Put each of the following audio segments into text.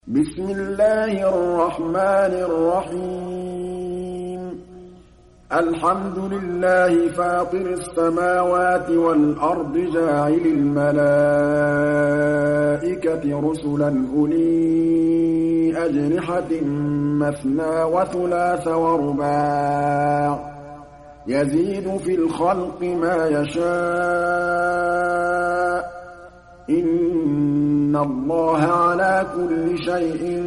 بسم الله الرحمن الرحيم الحمد لله فاطر السماوات والأرض جاعل الملائكة رسلا أولي أجنحة مثنى وثلاث ورباع يزيد في الخلق ما يشاء إن الله على كل شيء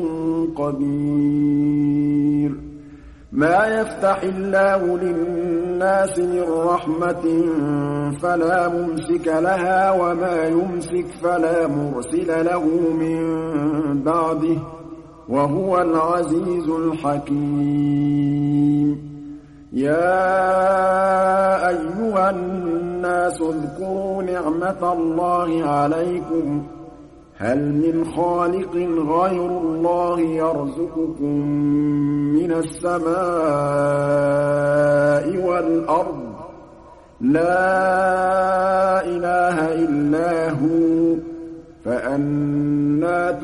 قدير ما يفتح الله للناس من رحمة فلا ممسك لها وما يمسك فلا مرسل له من بعده وهو العزيز الحكيم يا أيها الناس اذكروا نعمة الله عليكم هل من خالق غير الله يرزقكم من السماء والأرض لا إله إلا هو فأنى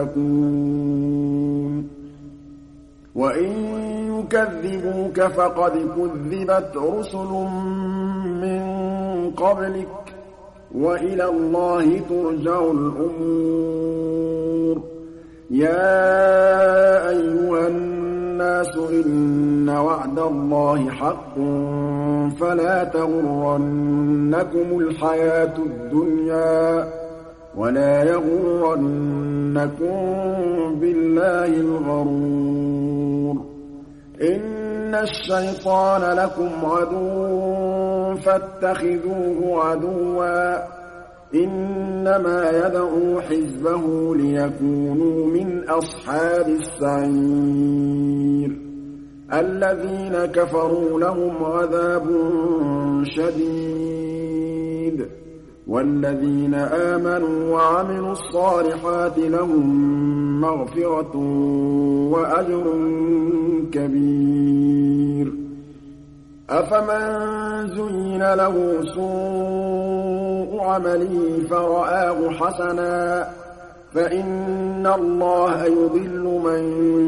تؤفكون وإن يكذبوك فقد كذبت رسل من قبلك وإلى الله ترجع الأمور يا أيها الناس إن وعد الله حق فلا تغرنكم الحياة الدنيا ولا يغرنكم بالله الغرور إن الشيطان لكم عدو فاتخذوه عدوا إنما يدعو حزبه ليكونوا من أصحاب السعير الذين كفروا لهم عذاب شديد والذين آمنوا وعملوا الصالحات لهم مغفرة وأجر كبير أفمن زين له سوء عمله فرآه حسنا فإن الله يضل من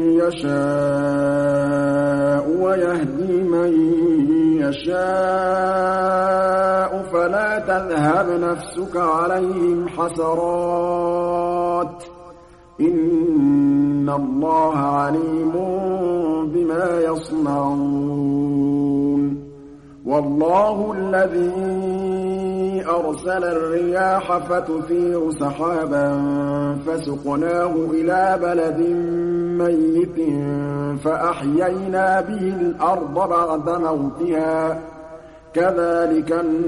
يشاء ويهدي من يشاء فلا تذهب نفسك عليهم حسرات إن الله عليم بما يصنعون والله الذي أرسل الرياح فتثير سحابا فسقناه إلى بلد ميت فأحيينا به الأرض بعد موتها كذلك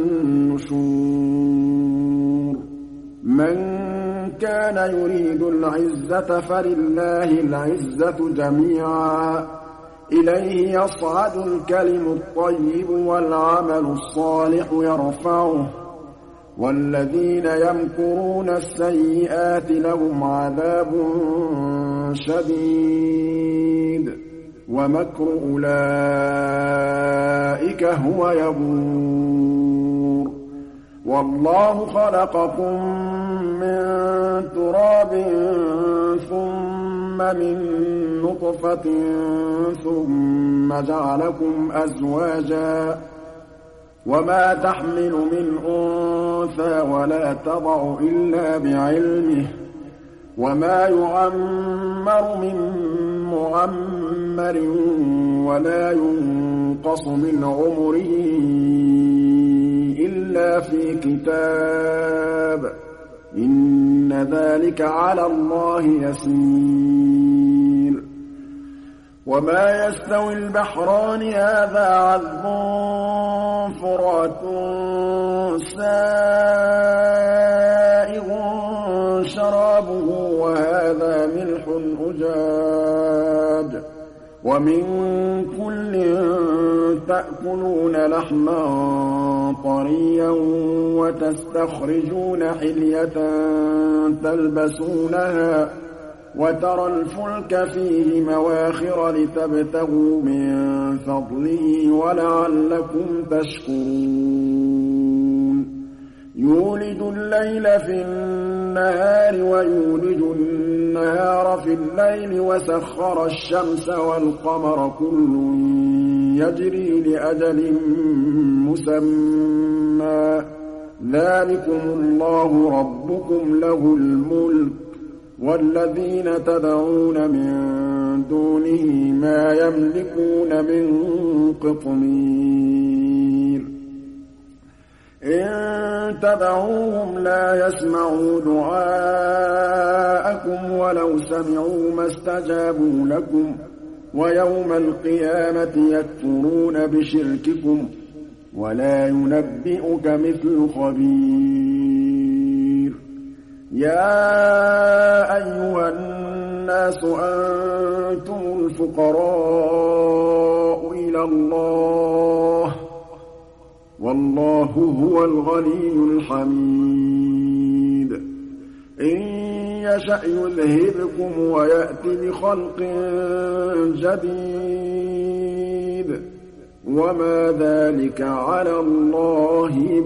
النشور من كان يريد العزة فلله العزة جميعا إليه يصعد الكلم الطيب والعمل الصالح يرفعه والذين يمكرون السيئات لهم عذاب شديد ومكر أولئك هو يبور والله خلقكم من تراب ثم من نطفة ثم جعلكم أزواجا وما تحمل من أنثى ولا تضع إلا بعلمه وما يعمر من معمر ولا ينقص من عمره إلا في كتاب إن ذلك على الله يسير وما يستوي البحران هذا عذب فرات سائغ شرابه وهذا ملح أجاج ومن كل تأكلون لحما طريا وتستخرجون حلية تلبسونها وترى الفلك فيه مواخر لتبتغوا من فضله ولعلكم تشكرون يولج الليل في النهار ويولج النَّهَارَ فِي اللَّيْلِ وَسَخَّرَ الشَّمْسَ وَالْقَمَرَ كُلٌّ يَجْرِي لِأَجَلٍ مُّسَمًّى ۚ ذَٰلِكُمُ اللَّهُ رَبُّكُمْ لَهُ الْمُلْكُ ۚ وَالَّذِينَ تَدْعُونَ مِن دُونِهِ مَا يَمْلِكُونَ مِن قِطْمِيرٍ إِن تَدْعُوهُمْ لَا يَسْمَعُوا دُعَاءَكُمْ وَلَوْ سَمِعُوا مَا اسْتَجَابُوا لَكُمْ ۖ وَيَوْمَ الْقِيَامَةِ يَكْفُرُونَ بِشِرْكِكُمْ ۚ وَلَا يُنَبِّئُكَ مِثْلُ خَبِيرٍ يَا أَيُّهَا النَّاسُ أَنتُمُ الْفُقَرَاءُ إِلَى اللَّهِ ۖ وَاللَّهُ هُوَ الْغَنِيُّ الْحَمِيدُ إِن يَشَأْ يُذْهِبْكُمْ وَيَأْتِ بِخَلْقٍ جَدِيدٍ ۚ وَمَا ذَٰلِكَ عَلَى اللَّهِ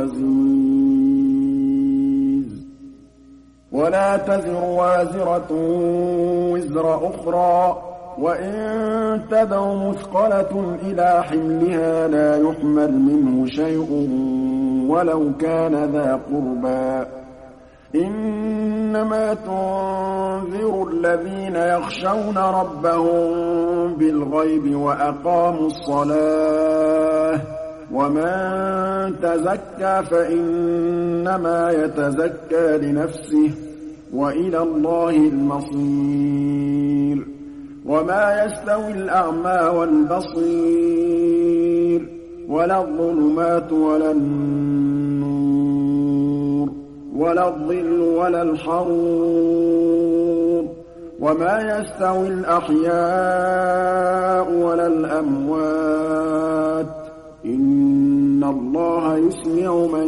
بِعَزِيزٍ وَلَا تَزِرُ وَازِرَةٌ وِزْرَ أُخْرَىٰ ۖ وَإِن تَدْعُ مُثْقَلَةٌ إِلَىٰ حِمْلِهَا لَا يُحْمَلْ مِنْهُ شَيْءٌ وَلَوْ كَانَ ذَا قُرْبَىٰ ۗ إِنَّمَا تُنذِرُ الَّذِينَ يَخْشَوْنَ رَبَّهُم بِالْغَيْبِ وَأَقَامُوا الصَّلَاةَ ۚ وَمَن تَزَكَّىٰ فَإِنَّمَا يَتَزَكَّىٰ لِنَفْسِهِ ۚ وَإِلَى اللَّهِ الْمَصِيرُ وَمَا يَسْتَوِي الْأَعْمَىٰ وَالْبَصِيرُ وَلَا الظُّلُمَاتُ وَلَا النُّورُ وَلَا الظِّلُّ وَلَا الْحَرُورُ وَمَا يَسْتَوِي الْأَحْيَاءُ وَلَا الْأَمْوَاتُ ۚ إِنَّ اللَّهَ يُسْمِعُ مَن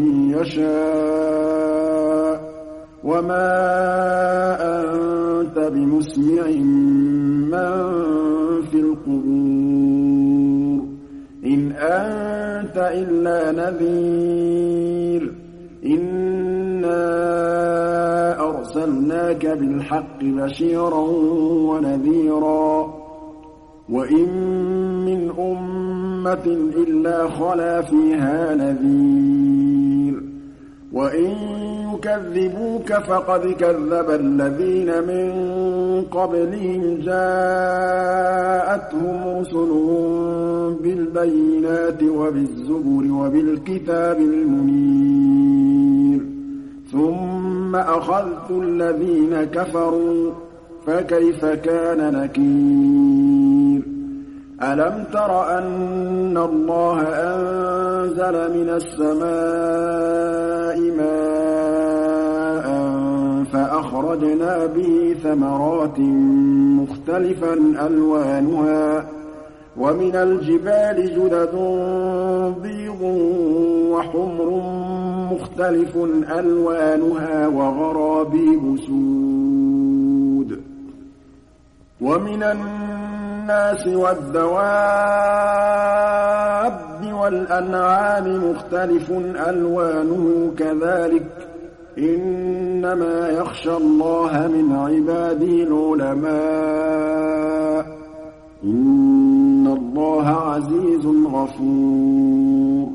يَشَاءُ ۖ وَمَا أَنتَ بِمُسْمِعٍ مَّن فِي الْقُبُورِ إِنْ أَنتَ إِلَّا نَذِيرٌ إِنَّا أَرْسَلْنَاكَ بِالْحَقِّ بَشِيرًا وَنَذِيرًا ۚ وَإِن مِّنْ أُمَّةٍ إِلَّا خَلَا فِيهَا نَذِيرٌ ۚ وَإِن يُكَذِّبُوكَ فَقَدْ كَذَّبَ الَّذِينَ مِن قَبْلِهِمْ جَاءَتْهُمْ رُسُلُهُم بِالْبَيِّنَاتِ وَبِالزُّبُرِ وَبِالْكِتَابِ الْمُنِيرِ ثُمَّ أَخَذْتُ الَّذِينَ كَفَرُوا فَكَيْفَ كَانَ نَكِيرِ أَلَمْ تَرَ أَنَّ اللَّهَ أَنزَلَ مِنَ السَّمَاءِ مَاءً فَأَخْرَجْنَا بِهِ ثَمَرَاتٍ مُّخْتَلِفًا أَلْوَانُهَا ۚ وَمِنَ الْجِبَالِ جُدَدٌ بِيضٌ وَحُمْرٌ مُّخْتَلِفٌ أَلْوَانُهَا وَغَرَابِيبُ سُودٌ وَمِنَ النَّاسِ وَالدَّوَابِّ وَالْأَنْعَامِ مُخْتَلِفٌ أَلْوَانُهُ كَذَٰلِكَ ۗ إِنَّمَا يَخْشَى اللَّهَ مِنْ عِبَادِهِ الْعُلَمَاءُ ۗ إِنَّ اللَّهَ عَزِيزٌ غَفُورٌ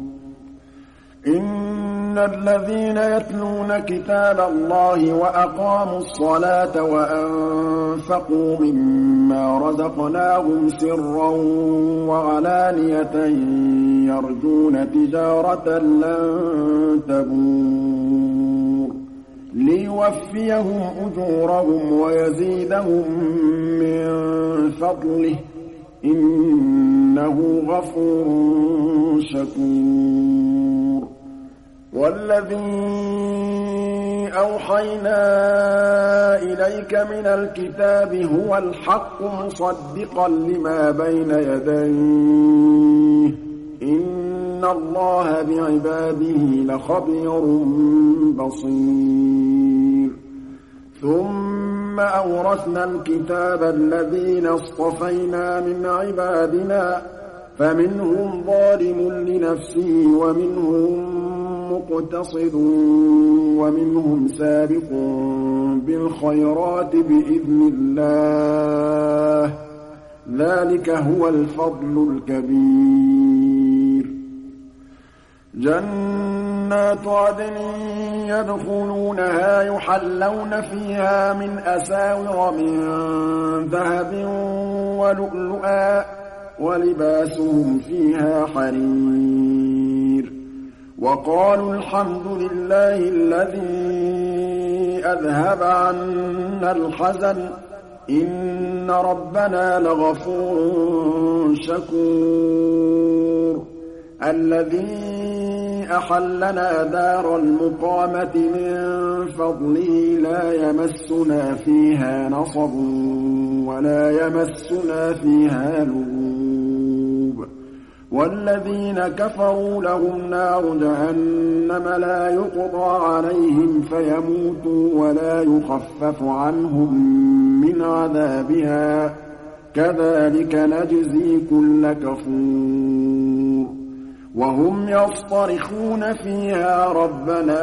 إِنَّ الَّذِينَ يَتْلُونَ كِتَابَ اللَّهِ وَأَقَامُوا الصَّلَاةَ وَأَنفَقُوا مِمَّا رَزَقْنَاهُمْ سِرًّا وَعَلَانِيَةً يَرْجُونَ تِجَارَةً لَّن تَبُورَ لِيُوَفِّيَهُمْ أُجُورَهُمْ وَيَزِيدَهُم مِّن فَضْلِهِ ۚ إِنَّهُ غَفُورٌ شَكُورٌ وَالَّذِي أَوْحَيْنَا إِلَيْكَ مِنَ الْكِتَابِ هُوَ الْحَقُّ مُصَدِّقًا لِّمَا بَيْنَ يَدَيْهِ ۗ إِنَّ اللَّهَ بِعِبَادِهِ لَخَبِيرٌ بَصِيرٌ ثُمَّ أَوْرَثْنَا الْكِتَابَ الَّذِينَ اصْطَفَيْنَا مِنْ عِبَادِنَا ۖ فَمِنْهُمْ ظَالِمٌ لِّنَفْسِهِ وَمِنْهُم مقتصد ومنهم سابق بالخيرات بإذن الله ذلك هو الفضل الكبير جنات عدن يدخلونها يحلون فيها من أساور من ذهب ولؤلؤا ولباسهم فيها حرير وقالوا الحمد لله الذي أذهب عنا الحزن إن ربنا لغفور شكور الذي أحلنا دار المقامة من فضله لا يمسنا فيها نصب ولا يمسنا فيها لغوب والذين كفروا لهم نار جهنم لا يقضى عليهم فيموتوا ولا يخفف عنهم من عذابها كذلك نجزي كل كفور وهم يصطرخون فيها ربنا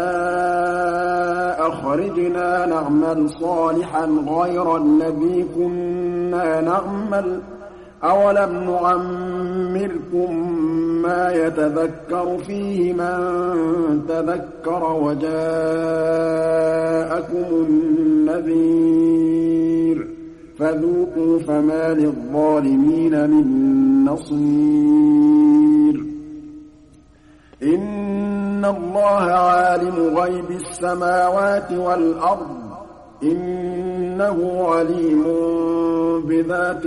أخرجنا نعمل صالحا غير الذي كنا نعمل أولم نعمركم ما يتذكر فيه من تذكر وجاءكم النذير فذوقوا فما للظالمين من نصير إن الله عالم غيب السماوات والأرض إنه عليم بذات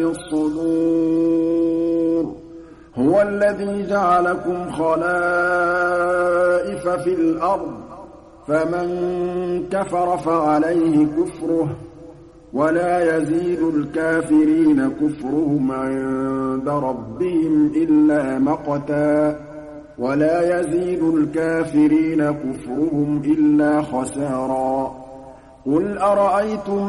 الصدور هو الذي جعلكم خلائف في الأرض فمن كفر فعليه كفره ولا يزيد الكافرين كفرهم عند ربهم إلا مقتا ولا يزيد الكافرين كفرهم إلا خسارا قل أرأيتم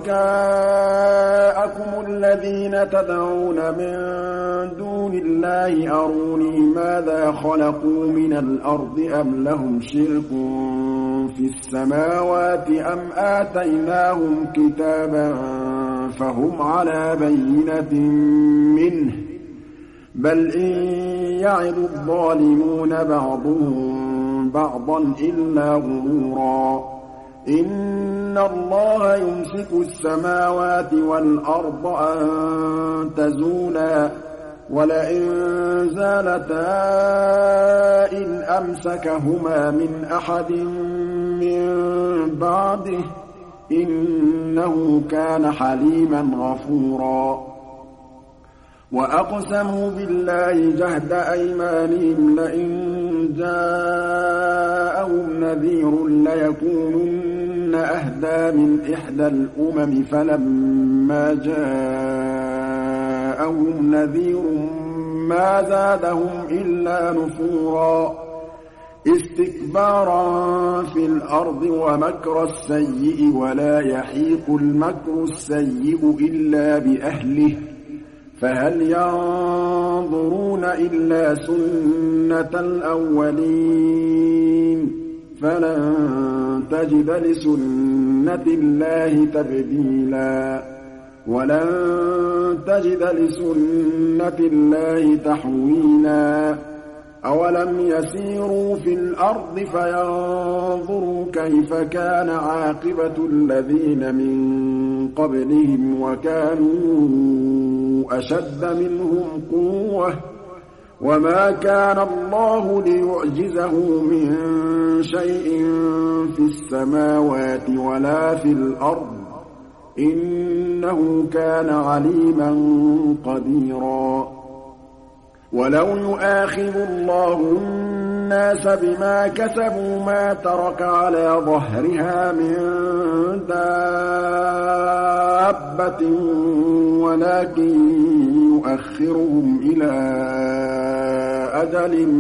شركاءكم الذين تدعون من دون الله أروني ماذا خلقوا من الأرض أم لهم شرك في السماوات أم آتيناهم كتابا فهم على بينة منه بل إن يعد الظالمون بعضهم بعضا إلا غرورا إن الله يمسك السماوات والأرض أن تزولا ولئن زالتا إن أمسكهما من أحد من بعده إنه كان حليما غفورا وأقسموا بالله جهد أيمانهم لئن جاءهم نذير ليكونن أهدى من إحدى الأمم فلما جاءهم نذير ما زادهم إلا نفورا استكبارا في الأرض ومكر السيء ولا يحيق المكر السيء إلا بأهله فهل ينظرون إلا سنة الأولين فلن تجد لسنة الله تبديلا ولن تجد لسنة الله تحويلا أولم يسيروا في الأرض فينظروا كيف كان عاقبة الذين من قبلهم وكانوا أشد منهم قوة وما كان الله ليعجزه من شيء في السماوات ولا في الأرض إنه كان عليما قديرا ولو يؤاخذ الله الناس بما كسبوا ما ترك على ظهرها من دابة ولكن يؤخرهم إلى أجل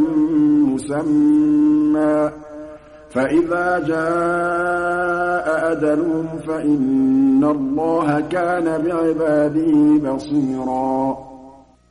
مسمى فإذا جاء أجلهم فإن الله كان بعباده بصيرا